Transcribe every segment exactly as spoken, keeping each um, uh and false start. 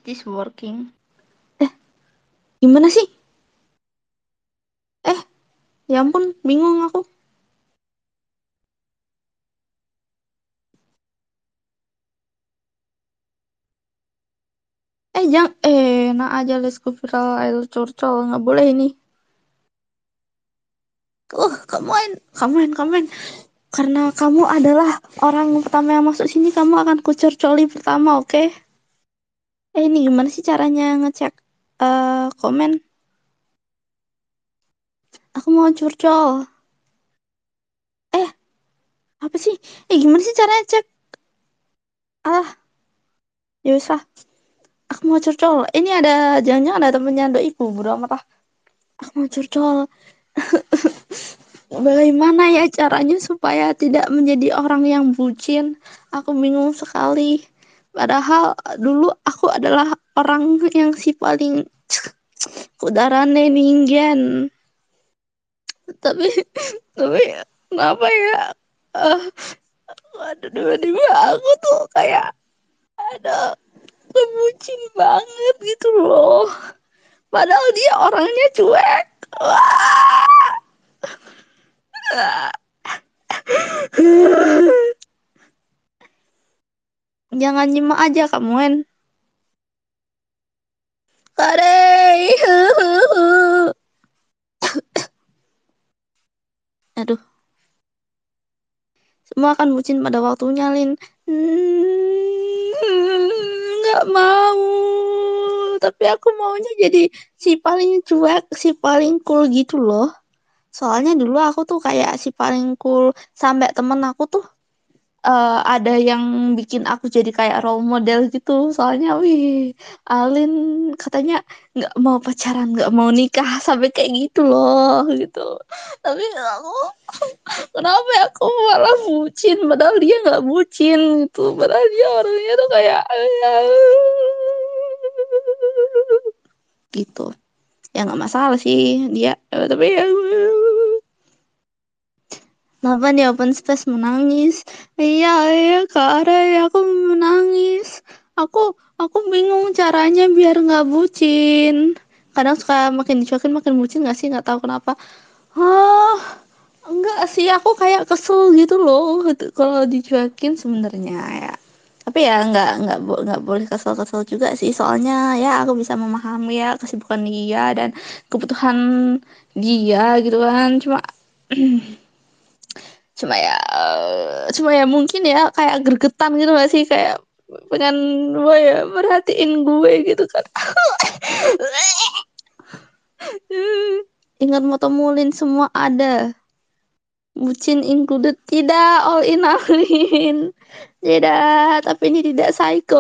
this working? Eh, gimana sih? Eh, ya ampun, bingung aku. Eh, jangan, eh, nah aja let's go viral, ayo curcol, nggak boleh ini. Uh, kamu main, kamu main, kamu main. Karena kamu adalah orang pertama yang masuk sini, kamu akan kucurcoli pertama, oke? Okay? Eh, ini gimana sih caranya ngecek eh komen? Aku mau curcol. Eh, apa sih? Eh, gimana sih caranya cek? Ah, ya wis lah. Aku mau curcol. Ini ada, jangan-jangan ada temennya doiku, bro amat ah. Aku mau curcol. Bagaimana ya caranya supaya tidak menjadi orang yang bucin? Aku bingung sekali. Padahal dulu aku adalah orang yang si paling kudarane ningen. Tapi tapi kenapa ya? Uh, aduh, tiba-tiba aku tuh kayak ada kebucin banget gitu loh. Padahal dia orangnya cuek. Wah. Jangan nyimak aja kamu kan. Kare. Aduh, semua akan bucin pada waktunya, Lin. Hmm, nggak mau. Tapi aku maunya jadi si paling cuek, si paling cool gitu loh. Soalnya dulu aku tuh kayak si paling cool sampai temen aku tuh eh, ada yang bikin aku jadi kayak role model gitu. Soalnya, wih, Alin katanya nggak mau pacaran, nggak mau nikah sampai kayak gitu loh, gitu. Tapi aku, kenapa ya aku malah bucin, padahal dia nggak bucin gitu. Padahal dia orangnya tuh kayak gitu. Ya nggak masalah sih dia, eh, tapi ya kenapa di open space menangis? Iya, iya, Kak Aray, aku menangis. Aku, aku bingung caranya biar nggak bucin. Kadang suka makin dicuekin makin bucin nggak sih? Nggak tahu kenapa. Oh, enggak sih. Aku kayak kesel gitu loh. gitu, Kalau dicuekin sebenarnya ya. Tapi ya nggak nggak bo- nggak boleh kesel-kesel juga sih. Soalnya ya aku bisa memahami ya kesibukan dia dan kebutuhan dia gitu kan. Cuma cuma ya eh, cuma ya mungkin ya kayak gregetan gitu gak sih kayak pengen gue ya perhatiin gue gitu kan. Ingat moto Mulin semua ada, bucin included, tidak all in Alin, tidak, tapi ini tidak psycho,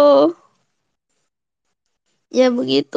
ya begitu.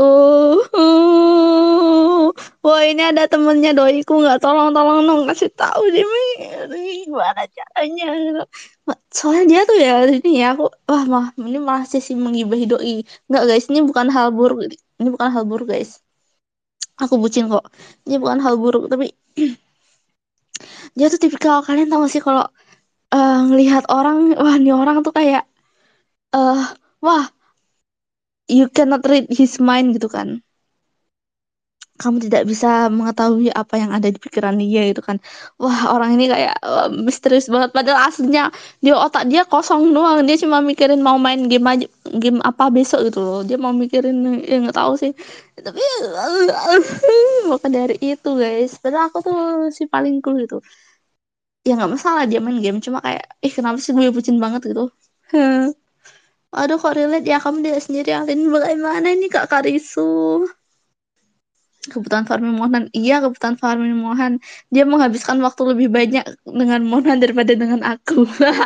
Wah, ini ada temennya doiku nggak, tolong tolong dong kasih tahu deh Mi. Aduh, gimana caranya gitu. Soalnya dia tuh ya ini ya aku, wah mah ini malah sesi menggibahi doi. Nggak guys, ini bukan hal buruk, ini bukan hal buruk guys. Aku bucin kok, ini bukan hal buruk, tapi dia tuh tipikal, kalian tahu gak sih kalau eh, ngelihat orang, wah ini orang tuh kayak eh wah, you cannot read his mind gitu kan, kamu tidak bisa mengetahui apa yang ada di pikiran dia gitu kan. Wah, orang ini kayak wah, misterius banget. Padahal aslinya di otak dia kosong doang. Dia cuma mikirin mau main game aja, game apa besok gitu loh. Dia mau mikirin ya nggak tahu sih. Tapi maka dari itu guys, padahal aku tuh si paling cool gitu. Ya nggak masalah dia main game, cuma kayak, ih kenapa sih gue bucin banget gitu. Aduh kok relate ya kamu dia sendiri Alin. Bagaimana ini Kak Karisu? Kebutuhan farming Mohan, iya kebutuhan farming Mohan. Dia menghabiskan waktu lebih banyak dengan Mohan daripada dengan aku.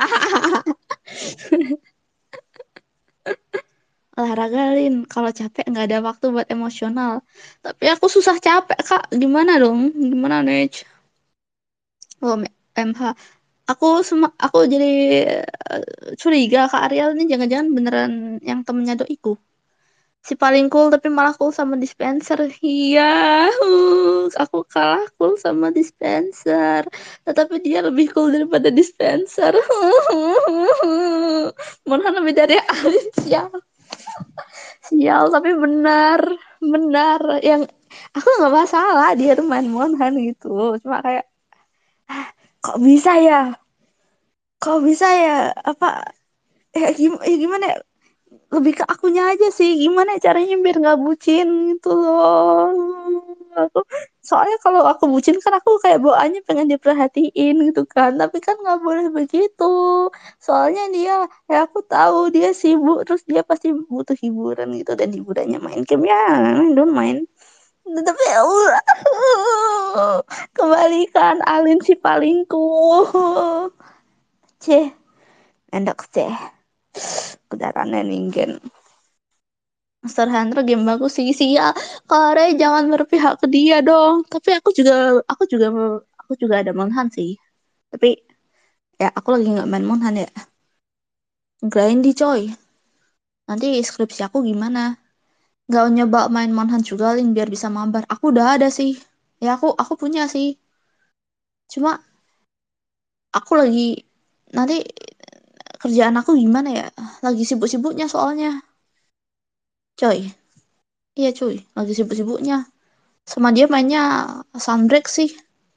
Olahraga Lin, kalau capek nggak ada waktu buat emosional. Tapi aku susah capek kak, gimana dong? Gimana nih? Oh, M H. Aku semua, aku jadi eh, curiga kak Ariel ini jangan-jangan beneran yang temennya doiku. Si paling cool tapi malah cool sama dispenser. Iya, huh, aku kalah cool sama dispenser. Tetapi dia lebih cool daripada dispenser. Mohon lebih dari Alicia. Ya, tapi benar, benar. Yang aku nggak masalah dia tuh main monhan gitu. Cuma kayak kok bisa ya? Kok bisa ya? Apa ya, gim- ya gimana ya? Lebih ke akunya aja sih. Gimana caranya biar nggak bucin gitu loh. Aku soalnya kalau aku bucin kan aku kayak bawaannya pengen diperhatiin gitu kan. Tapi kan nggak boleh begitu. Soalnya dia ya aku tahu dia sibuk terus dia pasti butuh hiburan gitu dan hiburannya main game ya, don't main. Tapi ya Allah, kebalikan Alin si palingku. Ceh, enak ceh. Kedatangan ningen. Monster Hunter game bagus sih sih ya. Kare jangan berpihak ke dia dong. Tapi aku juga aku juga aku juga ada Monhan sih. Tapi ya aku lagi nggak main Monhan ya. Grindy coy. Nanti skripsi aku gimana? Nggak nyoba main Monhan juga Lin biar bisa mabar. Aku udah ada sih. Ya aku aku punya sih. Cuma aku lagi nanti kerjaan aku gimana ya? Lagi sibuk-sibuknya soalnya. Coy. Iya cuy, lagi sibuk-sibuknya. Sama dia mainnya Sunbreak sih.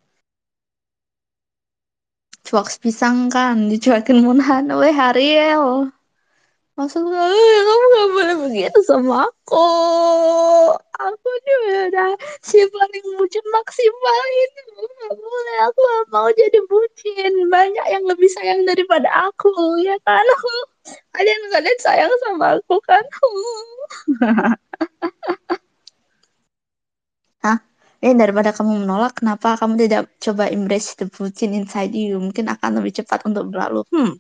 Cuak pisang kan, dicuekin Munhan. Weh Ariel. Maksudnya, "Eh, kamu gak boleh begitu sama aku. Aku juga udah si paling bucin maksimal ini. Gak boleh, aku gak mau jadi bucin. Banyak yang lebih sayang daripada aku, ya kan? Kalian-kalian sayang sama aku kan? Hah? Eh, daripada kamu menolak, kenapa kamu tidak coba embrace the bucin inside you? Mungkin akan lebih cepat untuk berlalu. Hmm.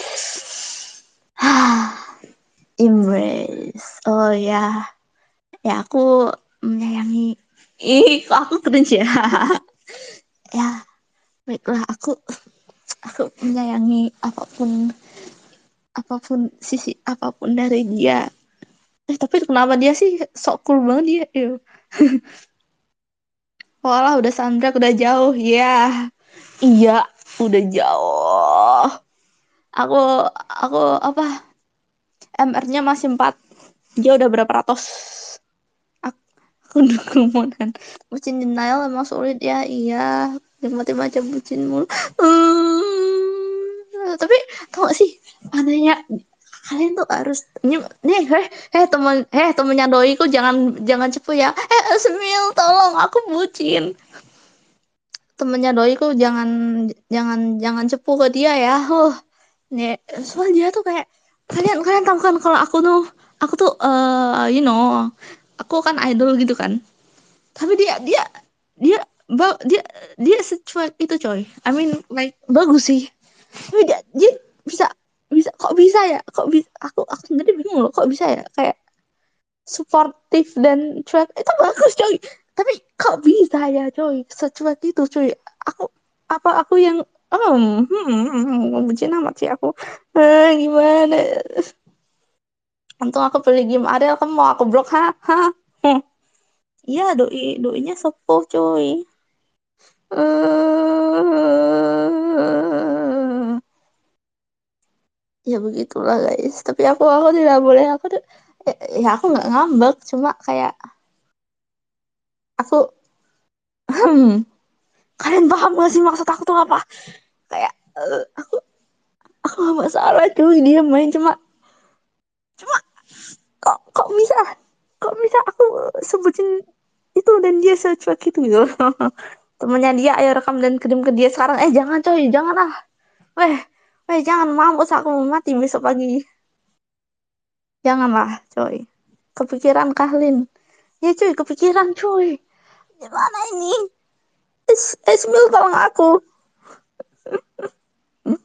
Embrace. Oh ya. Ya aku menyayangi. Ih, kok aku cringe ya? Ya, baiklah. Aku aku menyayangi apapun apapun sisi apapun dari dia. Eh, tapi kenapa dia sih sok cool banget dia? Ew. Walah, udah Sandra udah jauh. Ya. Iya, udah jauh. Aku aku apa? M R-nya masih empat. Dia udah berapa ratus? Aku, aku dukung Monan. Bucin denial emang sulit ya. Iya. Dia macam bucin mulu. Hmm. Tapi tau gak sih? Anehnya kalian tuh harus nih, nih heh heh teman heh temennya doiku jangan jangan cepu ya. Eh Smil tolong aku bucin. Temennya doiku jangan jangan jangan cepu ke dia ya. Huh. Nih, soalnya dia tuh kayak kalian kalian tahu kan kalau aku tuh aku tuh eh you know, aku kan idol gitu kan. Tapi dia dia dia ba- dia dia secuek itu coy. I mean like bagus sih. Tapi dia dia bisa bisa kok bisa ya? Kok bisa aku aku sendiri bingung loh kok bisa ya? Kayak suportif dan cuek itu bagus coy, tapi kok bisa ya coy secuek itu coy. Aku apa aku yang um, hmm, bucin amat sih aku. Eh, gimana, untung aku pilih game Ariel kamu mau aku blok ha ha. Hmm. Iya doi doinya sepuh coy. eh Ya begitulah guys, tapi aku aku tidak boleh aku tuh ya, ya aku nggak ngambek cuma kayak aku kalian paham gak sih maksud aku tuh apa? Kayak eh, aku aku gak masalah cuy dia main cuma cuma kok kok bisa kok bisa aku sebutin itu dan dia secuek itu gitu. Temennya dia ayo rekam dan kirim ke dia sekarang. Eh jangan coy jangan ah. Weh weh jangan mampus aku mau mati besok pagi. Janganlah coy. Kepikiran Kahlin. Ya cuy kepikiran cuy. Gimana ini? Es Esmil tolong aku. Hmm?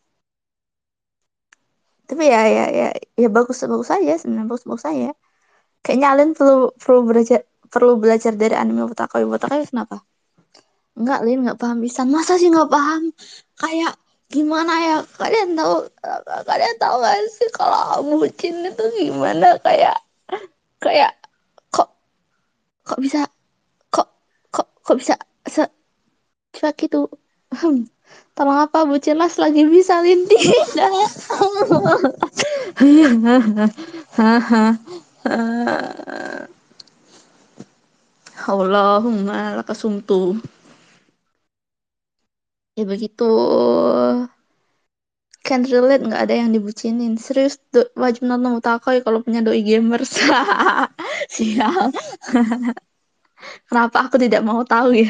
Tapi ya ya ya ya bagus bagus saja sebenarnya bagus bagus saja. Kayaknya Alin perlu perlu belajar perlu belajar dari anime Wotakoi. Wotakoi kenapa? Enggak, Lin nggak paham bisa. Masa sih nggak paham? Kayak gimana ya? Kalian tahu kalian tahu gak sih kalau bucin itu gimana? Kayak kayak kok kok bisa kok kok kok bisa secuek itu? Hmm. Tolong apa bucin las lagi bisa Lin tidak? Eh, Allahumma lakasumtu. Ya begitu. Can't relate, nggak ada yang dibucinin. Serius, do- wajib nonton Utakoi kalau punya doi gamers. Sial. Kenapa aku tidak mau tahu ya?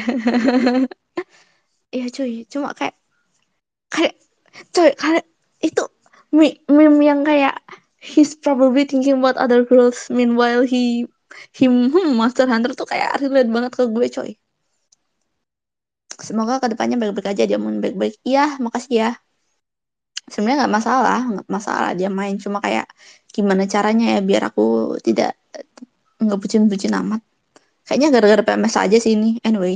Iya cuy, cuma kayak kayak coy kayak itu mi- meme yang kayak he's probably thinking about other girls meanwhile he him hmm, Monster Hunter tuh kayak relate banget ke gue coy. Semoga kedepannya baik-baik aja, dia mau baik-baik. Iya, makasih ya. Sebenarnya nggak masalah, nggak masalah dia main, cuma kayak gimana caranya ya biar aku tidak nggak bucin-bucin amat. Kayaknya gara-gara P M S aja sih ini. Anyway.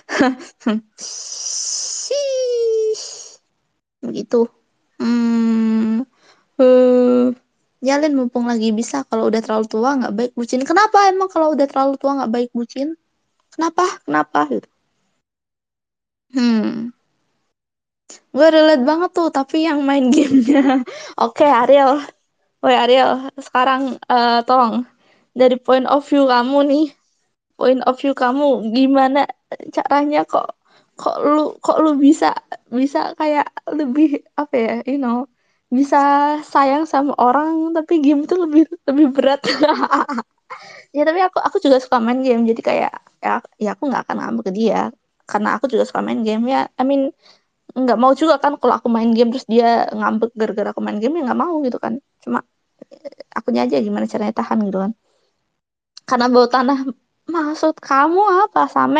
Sih, begitu. Hmm, eh, jalin mumpung lagi bisa. Kalau udah terlalu tua nggak baik bucin. Kenapa emang kalau udah terlalu tua nggak baik bucin? Kenapa? Kenapa? Gitu. Hmm, gue relate banget tuh. Tapi yang main gamenya. Oke, Ariel. Woi Ariel, sekarang eh, tolong dari point of view kamu nih, point of view kamu gimana caranya kok kok lu kok lu bisa bisa kayak lebih apa ya, you know, bisa sayang sama orang tapi game itu lebih lebih berat. Ya tapi aku aku juga suka main game jadi kayak ya, ya aku nggak akan ngambek ke dia karena aku juga suka main game ya. I mean nggak mau juga kan kalau aku main game terus dia ngambek gara-gara aku main game ya nggak mau gitu kan. Cuma akunya aja gimana caranya tahan gitu kan. Karena bau tanah, maksud kamu apa Same?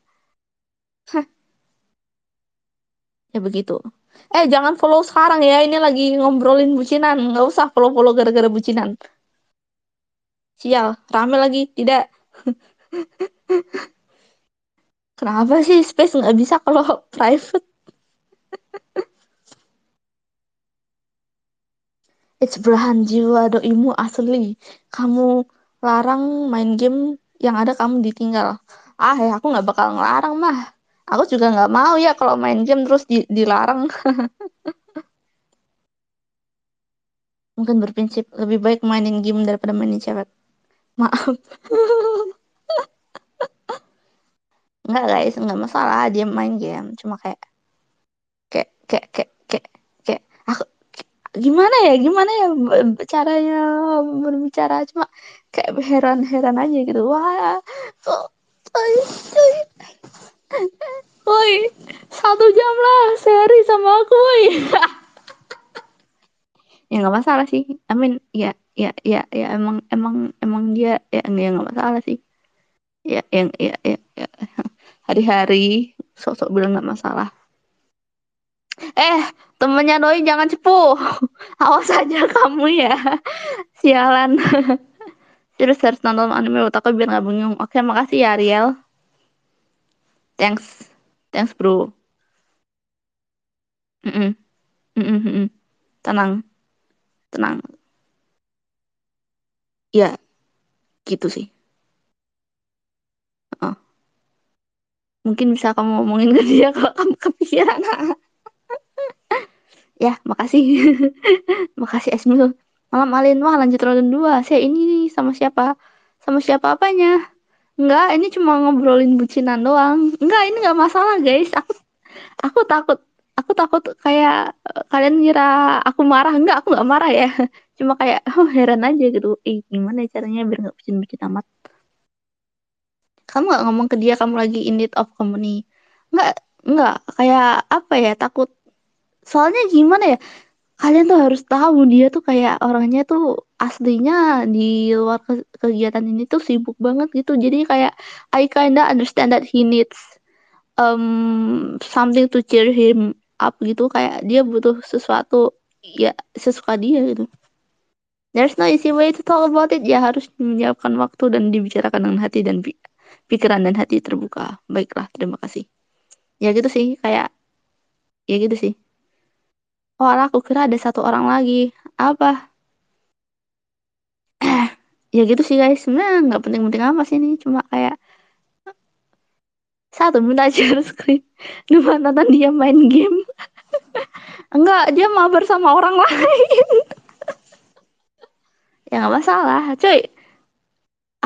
Ya begitu. Eh jangan follow sekarang ya, ini lagi ngobrolin bucinan, nggak usah follow-follow gara-gara bucinan. Sial, rame lagi, tidak. Kenapa sih space nggak bisa kalau private? It's belahan jiwa doimu asli. Kamu larang main game yang ada kamu ditinggal. Ah ya aku nggak bakal ngelarang mah. Aku juga nggak mau ya kalau main game terus di- dilarang. Mungkin berprinsip lebih baik mainin game daripada mainin cewek. Maaf. Enggak guys, enggak masalah dia main game. Cuma kayak kayak kayak kayak kayak, kayak aku gimana ya gimana ya b- caranya berbicara, cuma kayak heran-heran aja gitu. Wah, kok coy, coy, woi, satu jam lah sehari sama aku, woi. Ya nggak masalah sih. I mean, ya, ya, ya, ya emang emang emang dia ya nggak nggak masalah sih. Ya, yang ya, ya, ya. Hari-hari sok-sok bilang nggak masalah. Eh, temennya Doi jangan cepu. Awas aja kamu ya. Sialan. Terus harus nonton anime otakku biar nggak bingung. Oke, makasih ya Ariel. Thanks. Thanks bro. Mm-mm. Mm-mm, mm-mm. Tenang, tenang. Ya, gitu sih. Oh. Mungkin bisa kamu ngomongin ke dia kalau kamu kepikiran. Ya, makasih. Makasih Esmil. Malam Alin, wah lanjut round dua. Saya ini nih sama siapa? Sama siapa apanya? Enggak, ini cuma ngobrolin bucinan doang. Enggak, ini nggak masalah guys. Aku aku takut aku takut kayak eh, kalian ngira aku marah. Enggak, aku nggak marah ya. Cuma kayak oh, heran aja gitu. Eh, gimana ya caranya biar nggak bucin-bucin amat? Kamu nggak ngomong ke dia kamu lagi in need of company? Enggak, enggak. Kayak apa ya? Takut. Soalnya gimana ya? Kalian tuh harus tahu dia tuh kayak orangnya tuh aslinya di luar ke- kegiatan ini tuh sibuk banget gitu. Jadi kayak I kinda understand that he needs um something to cheer him up gitu. Kayak dia butuh sesuatu ya sesuka dia gitu. There's no easy way to talk about it. Ya harus menyiapkan waktu dan dibicarakan dengan hati dan pi- pikiran dan hati terbuka. Baiklah, terima kasih. Ya gitu sih, kayak ya gitu sih. Oh, alah, aku kira ada satu orang lagi. Apa? Ya gitu sih guys, sebenarnya nggak penting-penting amat sih ini, cuma kayak satu minta share screen dua nonton dia main game. Enggak, dia mabar sama orang lain. Ya nggak masalah cuy,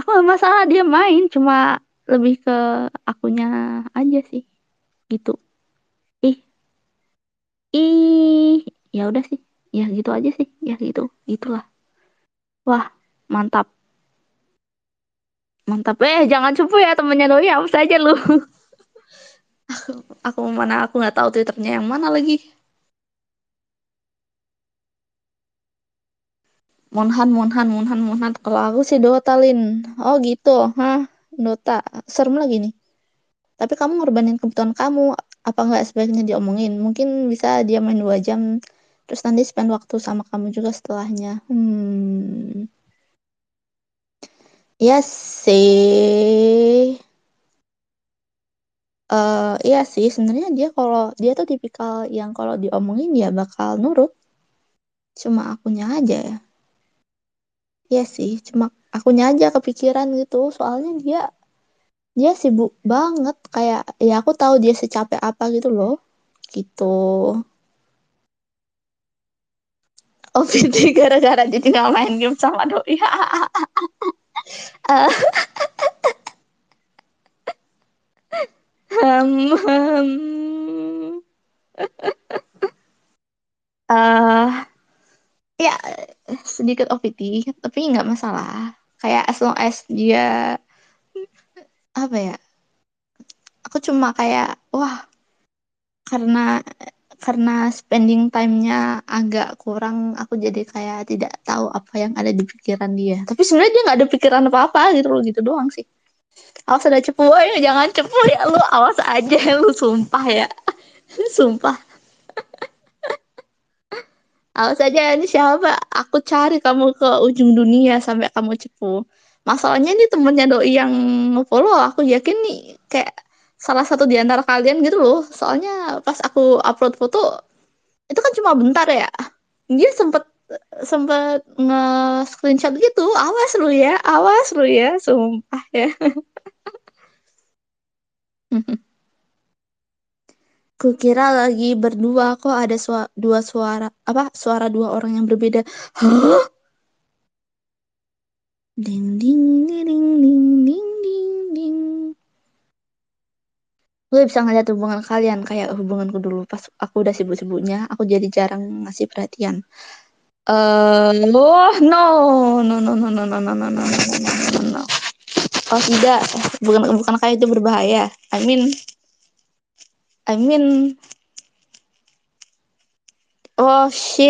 Aku gak masalah dia main, cuma lebih ke akunya aja sih, gitu. Ih, ih, ya udah sih, ya gitu aja sih, ya gitu, gitulah. Wah, mantap, mantap. Eh, jangan cupu ya temennya doi, hapus aja lu. Aku mana aku nggak tahu twitternya yang mana lagi. Monhan, Monhan, Monhan, Monhan. Kalau aku sih Dota, Lin. Oh gitu, hah? Dota, serem lagi nih. Tapi kamu ngorbanin kebutuhan kamu, apa nggak sebaiknya diomongin? Mungkin bisa dia main dua jam, terus nanti spend waktu sama kamu juga setelahnya. Hmm, iya sih. Eh, iya sih, sebenarnya dia kalau dia tuh tipikal yang kalau diomongin dia bakal nurut. Cuma akunya aja ya. Iya sih, cuma akunya aja kepikiran gitu. Soalnya dia dia sibuk banget. Kayak ya aku tahu dia secapek apa gitu loh. Gitu. Oh, berarti gara-gara jadi nggak main game sama doi. Eh, hmm, hmm. Eh, ya sedikit O P T, tapi nggak masalah. Kayak as long as dia apa ya? Aku cuma kayak wah karena karena spending time-nya agak kurang, aku jadi kayak tidak tahu apa yang ada di pikiran dia. Tapi sebenarnya dia nggak ada pikiran apa-apa gitu loh, gitu doang sih. Awas ada cepu, woy, jangan cepu ya lu, awas aja lu, sumpah ya, sumpah. Awas aja ini siapa? Aku cari kamu ke ujung dunia sampai kamu cepu. Masalahnya ini temennya doi yang nge-follow, aku yakin nih kayak salah satu di antara kalian gitu loh. Soalnya pas aku upload foto, itu kan cuma bentar ya. Dia sempet sempet nge-screenshot gitu. Awas lu ya, awas lu ya, sumpah ya. Kukira lagi berdua kok ada sua- dua suara apa suara dua orang yang berbeda. Hah? Ding ding ding ding ding ding ding ding. Gue bisa ngeliat hubungan kalian kayak hubunganku dulu pas aku udah sibuk-sibuknya, aku jadi jarang ngasih perhatian. Eh, oh no, no, no, no, no, no, no, no, no, no, no, no, no. Oh tidak, bukan bukan kayak itu berbahaya. I mean, I mean, oh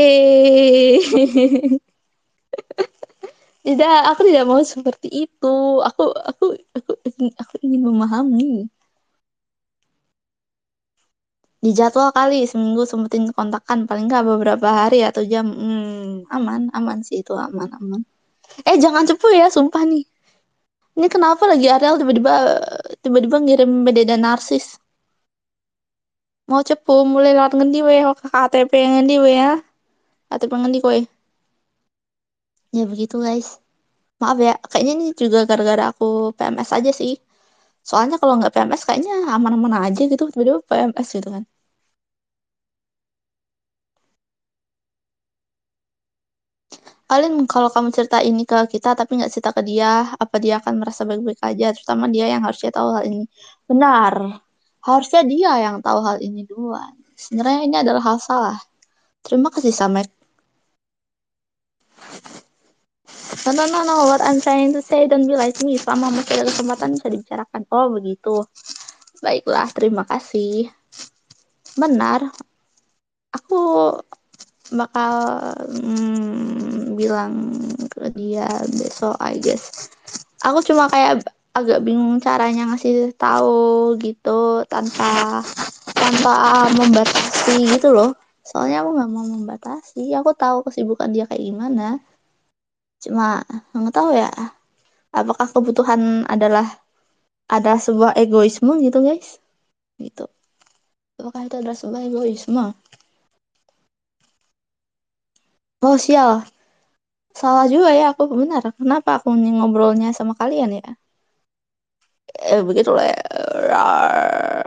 shit. Tidak, aku tidak mau seperti itu. Aku, aku, aku, aku ingin memahami. Di jadwal kali seminggu sempetin kontakkan paling nggak beberapa hari atau jam. Hmm, aman, aman sih itu aman, aman. Eh jangan cepu ya, sumpah nih. Ini kenapa lagi Ariel tiba-tiba tiba-tiba ngirim beda narsis? Mau cepu mulai lewat ngendi we, ke K T P ngendi we ya? K T P ngendi kowe? Ya begitu guys. Maaf ya, kayaknya ini juga gara-gara aku P M S aja sih. Soalnya kalau nggak P M S kayaknya aman-aman aja gitu, tiba-tiba P M S gitu kan. Paling kalau kamu cerita ini ke kita tapi nggak cerita ke dia, apa dia akan merasa baik-baik aja? Terutama dia yang harusnya tahu hal ini. Benar, harusnya dia yang tahu hal ini duluan. Sebenarnya ini adalah hal salah. Terima kasih Samek. No, no, no, no. What I'm trying to say, don't be like me. Selama masih ada kesempatan bisa dibicarakan. Oh, begitu. Baiklah, terima kasih. Benar, aku bakal mm, bilang ke dia besok, I guess. Aku cuma kayak agak bingung caranya ngasih tahu gitu tanpa tanpa membatasi gitu loh. Soalnya aku nggak mau membatasi. Aku tahu kesibukan dia kayak gimana. Cuma nggak tahu ya. Apakah kebutuhan adalah ada sebuah egoisme gitu guys? Gitu. Apakah itu adalah sebuah egoisme? Oh sial, salah juga ya aku benar. Kenapa aku ngobrolnya sama kalian ya? Eh, begitu lah ya. Rar.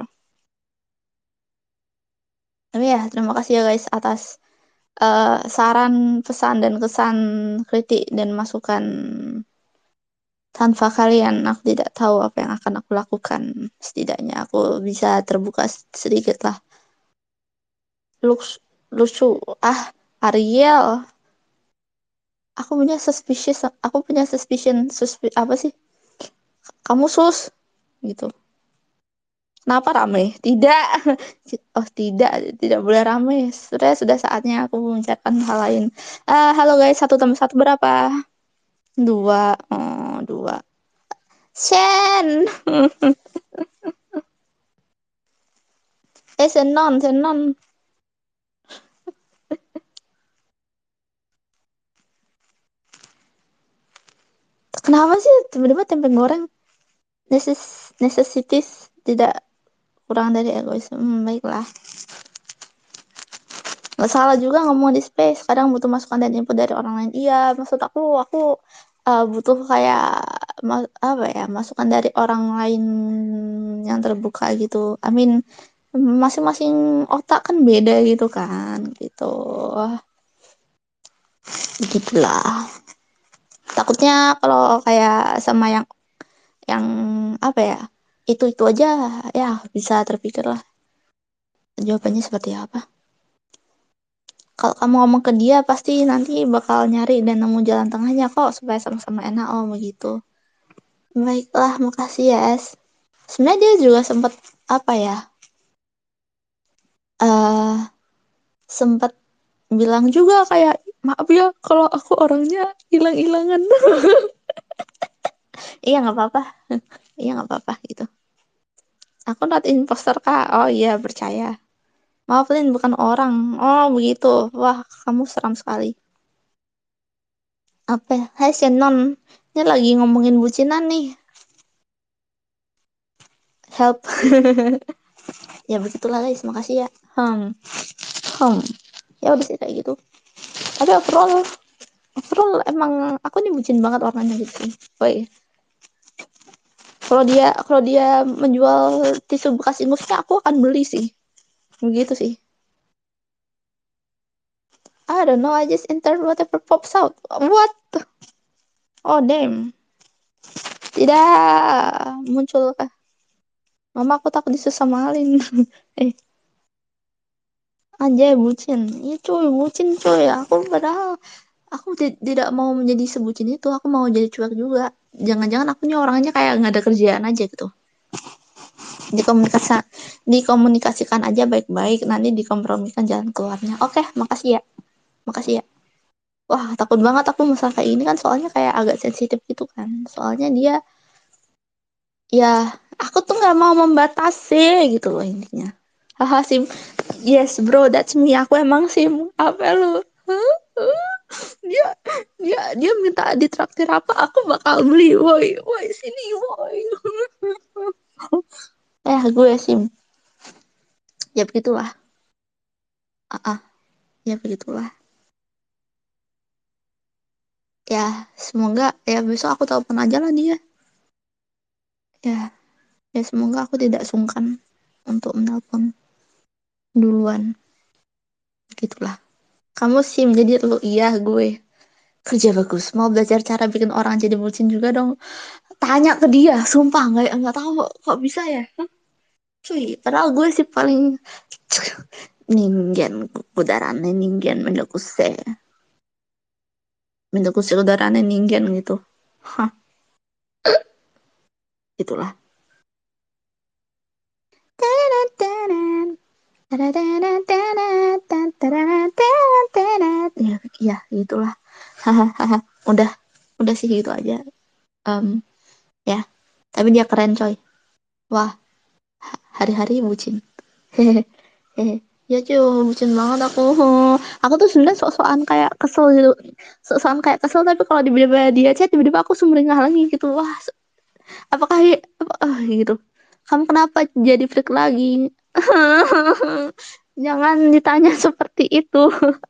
Tapi ya, terima kasih ya guys atas eh, saran, pesan, dan kesan, kritik, dan masukan Tanpa kalian, aku tidak tahu apa yang akan aku lakukan. Setidaknya aku bisa terbuka sedikit lah. Lucu, lucu. Ah, Ariel. Aku punya suspicious, aku punya suspicion, suspi, apa sih? Kamu sus, gitu. Kenapa rame? Tidak. Oh, tidak, tidak boleh rame. Sudah, sudah saatnya aku membicarakan hal lain. Ah, halo guys, satu tambah satu berapa? Dua. Oh, dua. Shen. Eh, Senon, Senon. Kenapa sih tiba-tiba tempe goreng? Necess necessities tidak kurang dari egois. Hmm, baiklah. Nggak salah juga ngomong di space. Kadang butuh masukan dan input dari orang lain. Iya, maksud aku, aku uh, butuh kayak ma- apa ya, masukan dari orang lain yang terbuka gitu. I mean, masing-masing otak kan beda gitu kan, gitu. Begitulah. Takutnya kalau kayak sama yang yang apa ya, itu itu aja ya bisa terpikir lah jawabannya seperti apa. Kalau kamu ngomong ke dia pasti nanti bakal nyari dan nemu jalan tengahnya kok supaya sama-sama enak, oh begitu. Baiklah, makasih ya Es. Sebenarnya dia juga sempat apa ya, eh sempat bilang juga kayak maaf ya kalau aku orangnya hilang-hilangan. Iya nggak apa-apa, iya nggak apa-apa gitu. Aku not imposter kak, oh iya percaya. Maaf Lin, bukan orang. Oh begitu, wah kamu seram sekali. Apa ya? Hai Shannon, ini lagi ngomongin bucinan nih. Help. Ya begitulah guys, makasih ya. Hmm, hmm. Ya udah sih kayak gitu. Tapi overall, overall emang aku nih bucin banget orangnya gitu sih. Woi, kalau dia kalau dia menjual tisu bekas ingusnya, aku akan beli sih. Begitu sih. I don't know, I just enter whatever pops out. What? Oh damn. Tidak muncul kah? Mama aku takut disusah-malin. Eh, anjay bucin. Iya cuy, bucin cuy. Aku padahal aku ti- tidak mau menjadi sebutin itu, aku mau jadi cuek juga. Jangan-jangan aku nih orangnya kayak nggak ada kerjaan aja gitu. Dikomunikasi dikomunikasikan aja baik-baik, nanti dikompromikan jalan keluarnya. Oke, makasih ya. Makasih ya. Wah, takut banget aku masalah kayak ini kan, soalnya kayak agak sensitif gitu kan. Soalnya dia ya, aku tuh nggak mau membatasi gitu loh intinya. Haha, sim. Yes, bro, that's me. Aku emang sim. Apa lu? Huh? Huh? Dia dia dia minta ditraktir apa, aku bakal beli. Woi, woi sini, woi. Eh, gue sim. Ya begitulah. Ah, ah, ya begitulah. Ya, semoga ya besok aku telepon aja lah dia. Ya, ya semoga aku tidak sungkan untuk menelpon duluan. Gitulah. Kamu sim jadi lu, iya gue. Kerja bagus. Mau belajar cara bikin orang jadi bucin juga dong. Tanya ke dia, sumpah nggak nggak tahu kok bisa ya. Cuy, padahal gue sih paling ningen udarane ningen mendokuse mendokuse udarane ningen gitu. Hah, itulah. Ya, ya itulah. Hahaha. Udah, udah sih gitu aja. Em, ya, tapi dia keren coy. Wah, hari-hari bucin. Hehehe. Ya cuy, bucin banget aku. Aku tuh sebenarnya sok-sokan kayak kesel gitu. Sok-sokan kayak kesel, tapi kalau tiba-tiba dia chat, tiba-tiba aku sumringah lagi gitu. Wah, apakah apa, ah, gitu. Kamu kenapa jadi freak lagi? Jangan ditanya seperti itu.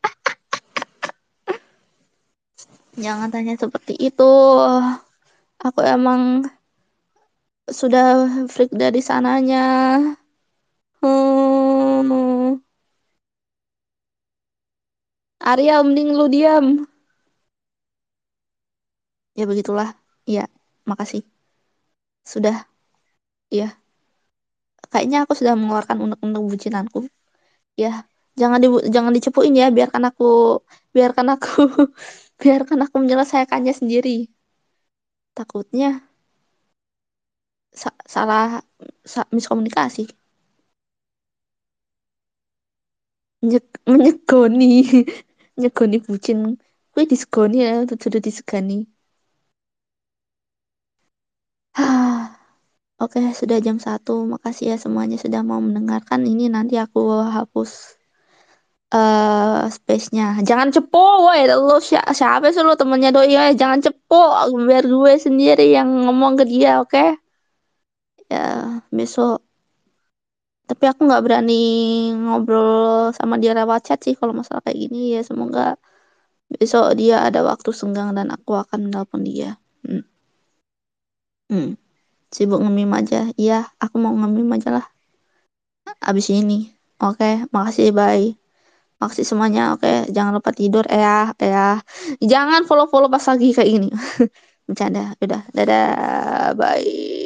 Jangan tanya seperti itu. Aku emang sudah freak dari sananya. Hmm. Arya, mending lu diam. Ya begitulah. Ya. Makasih. Sudah, ya. Kayaknya aku sudah mengeluarkan unek-unek bucinanku. Ya, jangan di jangan dicepuin ya, biarkan aku biarkan aku biarkan aku menyelesaikannya sendiri. Takutnya sa- salah sa- miskomunikasi. Nye- menyegoni nyegoni bucin. Gue disegoni ya, sudah disegani. Oke, sudah jam satu. Makasih ya semuanya sudah mau mendengarkan. Ini nanti aku hapus eh space-nya. Jangan cepo, woi. Lo si- siapa sih lo temennya doi? Eh, jangan cepo. Biar gue sendiri yang ngomong ke dia, oke? Ya, besok. Tapi aku nggak berani ngobrol sama dia lewat chat sih kalau masalah kayak gini. Ya, semoga besok dia ada waktu senggang dan aku akan menelpon dia. Hmm. Hmm. Sibuk ngemim aja. Iya, aku mau ngemim aja lah. Abis ini. Oke, makasih, bye. Makasih semuanya. Oke, jangan lupa tidur eh ya, eh ya. Jangan follow-follow pas lagi kayak gini. Bercanda. Udah, dadah, bye.